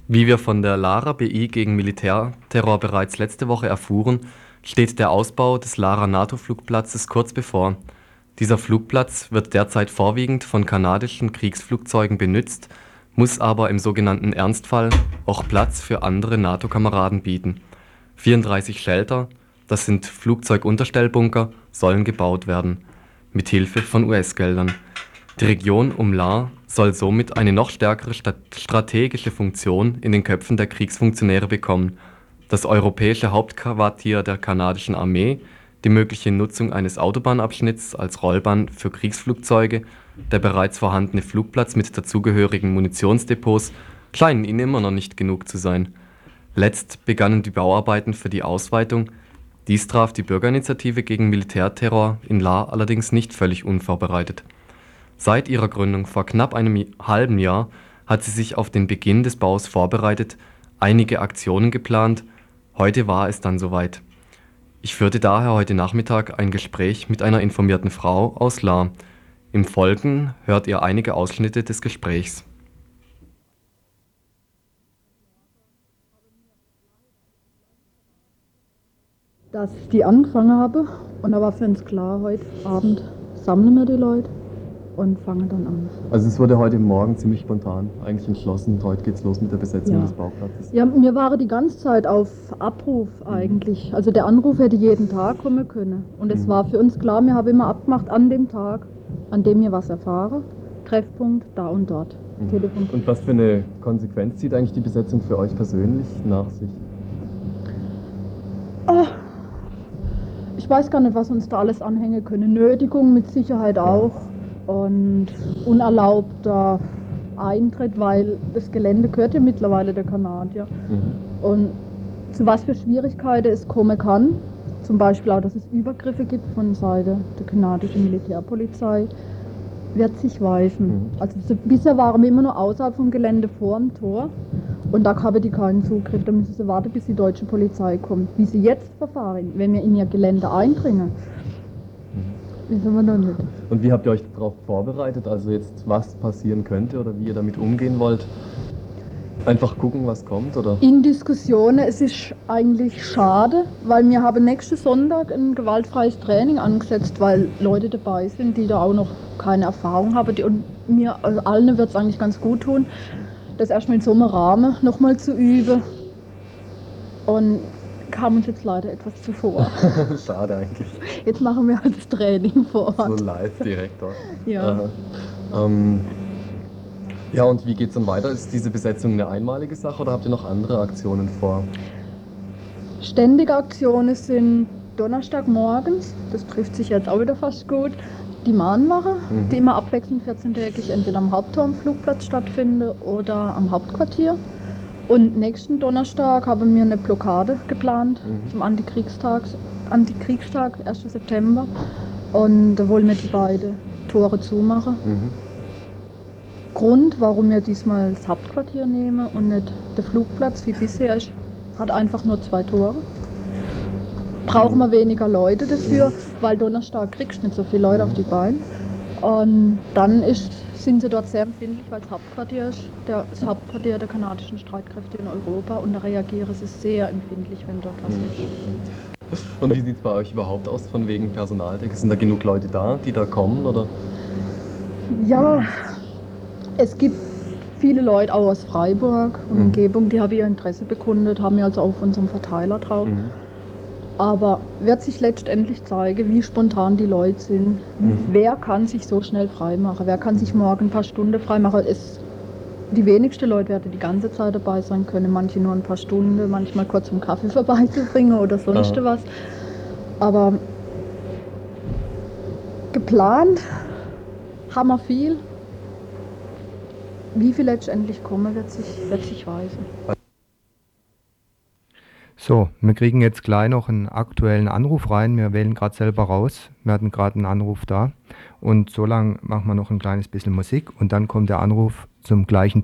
Wie wir von der Lara BI gegen Militärterror bereits letzte Woche erfuhren, steht der Ausbau des Lara-NATO-Flugplatzes kurz bevor. Dieser Flugplatz wird derzeit vorwiegend von kanadischen Kriegsflugzeugen benutzt, muss aber im sogenannten Ernstfall auch Platz für andere NATO-Kameraden bieten. 34 Shelter, das sind Flugzeugunterstellbunker, sollen gebaut werden, mit Hilfe von US-Geldern. Die Region um Lahr soll somit eine noch stärkere strategische Funktion in den Köpfen der Kriegsfunktionäre bekommen. Das europäische Hauptquartier der kanadischen Armee, die mögliche Nutzung eines Autobahnabschnitts als Rollbahn für Kriegsflugzeuge, der bereits vorhandene Flugplatz mit dazugehörigen Munitionsdepots scheinen ihnen immer noch nicht genug zu sein. Letzt begannen die Bauarbeiten für die Ausweitung. Dies traf die Bürgerinitiative gegen Militärterror in Lahr allerdings nicht völlig unvorbereitet. Seit ihrer Gründung vor knapp einem halben Jahr hat sie sich auf den Beginn des Baus vorbereitet, einige Aktionen geplant. Heute war es dann soweit. Ich führte daher heute Nachmittag ein Gespräch mit einer informierten Frau aus Lahr. Im Folgenden hört ihr einige Ausschnitte des Gesprächs. Dass ich die angefangen habe und da war für uns klar, heute Abend sammeln wir die Leute und fangen dann an. Also es wurde heute Morgen ziemlich spontan eigentlich entschlossen, heute geht's los mit der Besetzung des Bauplatzes. Ja, wir waren die ganze Zeit auf Abruf eigentlich. Also der Anruf hätte jeden Tag kommen können. Und es war für uns klar, wir haben immer abgemacht an dem Tag, an dem wir was erfahren. Treffpunkt da und dort. Telefon. Und was für eine Konsequenz zieht eigentlich die Besetzung für euch persönlich nach sich? Ich weiß gar nicht, was uns da alles anhängen können. Nötigung mit Sicherheit auch. Und unerlaubter Eintritt, weil das Gelände gehört ja mittlerweile der Kanadier. Und zu was für Schwierigkeiten es kommen kann, zum Beispiel auch, dass es Übergriffe gibt von Seite der kanadischen Militärpolizei, wird sich weisen. Also bisher waren wir immer nur außerhalb vom Gelände vor dem Tor und da haben die keinen Zugriff. Da müssen sie warten, bis die deutsche Polizei kommt. Wie sie jetzt verfahren, wenn wir in ihr Gelände eindringen, wissen wir noch nicht. Und wie habt ihr euch darauf vorbereitet? Also jetzt, was passieren könnte oder wie ihr damit umgehen wollt? Einfach gucken, was kommt, oder? In Diskussionen, es ist eigentlich schade, weil wir haben nächsten Sonntag ein gewaltfreies Training angesetzt, weil Leute dabei sind, die da auch noch keine Erfahrung haben. Und mir, also allen wird es eigentlich ganz gut tun, das erstmal in so einem Rahmen nochmal zu üben. Und kam uns jetzt leider etwas zuvor. Schade eigentlich. Jetzt machen wir halt das Training vor Ort. So live direkt dort. Ja. Ja, und wie geht es dann weiter? Ist diese Besetzung eine einmalige Sache oder habt ihr noch andere Aktionen vor? Ständige Aktionen sind Donnerstagmorgens, das trifft sich jetzt auch wieder fast gut, die Mahnwache, die immer abwechselnd 14-tägig entweder am Hauptturmflugplatz stattfindet oder am Hauptquartier. Und nächsten Donnerstag haben wir eine Blockade geplant zum Antikriegstag, 1. September. Und da wollen wir die beiden Tore zumachen. Grund, warum wir diesmal das Hauptquartier nehmen und nicht der Flugplatz wie bisher ist, hat einfach nur 2 Tore. Brauchen wir weniger Leute dafür, weil Donnerstag kriegst du nicht so viele Leute auf die Beine. Und dann sind sie dort sehr empfindlich, weil das Hauptquartier ist, das Hauptquartier der kanadischen Streitkräfte in Europa, und da reagieren sie sehr empfindlich, wenn dort was ist. Und wie sieht es bei euch überhaupt aus von wegen Personaldecke? Sind da genug Leute da, die da kommen, oder? Ja, es gibt viele Leute auch aus Freiburg und Umgebung, die haben ihr Interesse bekundet, haben wir also auf unserem Verteiler drauf. Aber wird sich letztendlich zeigen, wie spontan die Leute sind. Wer kann sich so schnell freimachen? Wer kann sich morgen ein paar Stunden freimachen? Die wenigsten Leute werden die ganze Zeit dabei sein können. Manche nur ein paar Stunden, manchmal kurz um Kaffee vorbeizubringen oder sonst was. Aber geplant haben wir viel. Wie viel letztendlich kommen, wird sich weisen. So, wir kriegen jetzt gleich noch einen aktuellen Anruf rein. Wir wählen gerade selber raus. Wir hatten gerade einen Anruf da. Und so lange machen wir noch ein kleines bisschen Musik und dann kommt der Anruf zum gleichen Thema.